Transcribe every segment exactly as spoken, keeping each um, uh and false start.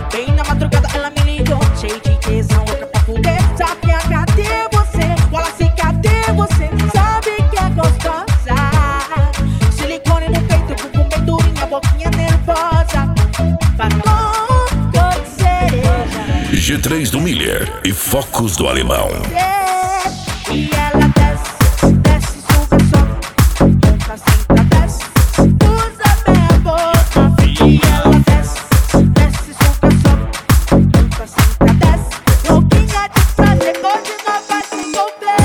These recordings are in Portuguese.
Bem na madrugada ela me ligou, cheio de tesão, louca pra fuder. Sabia, cadê você? Wallace, cadê você? Sabe que é gostosa. Silicone no peito, bumbum bem durinha, boquinha nervosa. Batom cor de cereja. G três do Miller e Focus do Alemão. E ela desce, desce, suga, sobe. Monta, senta, desce, usa bem a boca. E ela desce, desce, suga, sobe. Monta, senta, desce. Louquinha de prazer, hoje nós vai se envolver.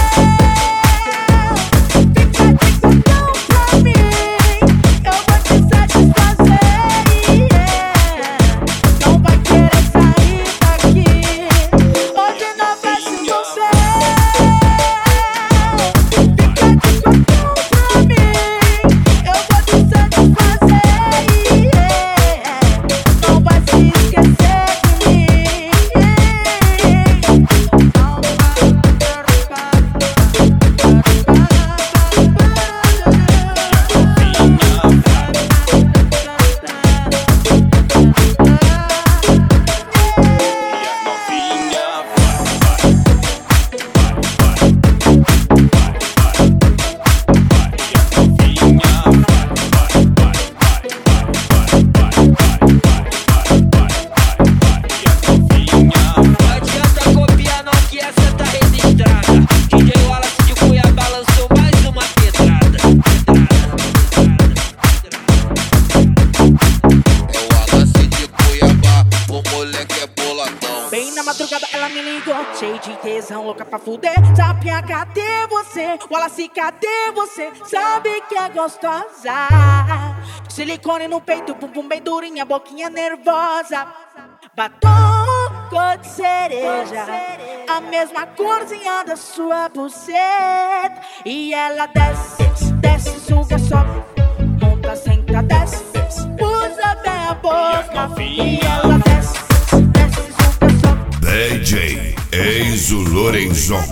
Fica de cordão pra mim, eu vou te satisfazer. Yeah. Não vai querer sair daqui, hoje nós vai se envolver. Bem na madrugada ela me ligou, cheio de tesão, louca pra fuder. Sapinha, cadê você? Wallace, cadê você? Sabe que é gostosa. Silicone no peito, bumbum bem durinha, boquinha nervosa. Batom cor de cereja, a mesma corzinha da sua buceta. E ela desce, desce, suga, sobe. Monta, senta, desce, usa bem a boca. E ela desce, D J Enzo Lorenzon.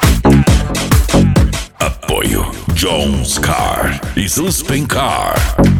Jones Car e Suspencar.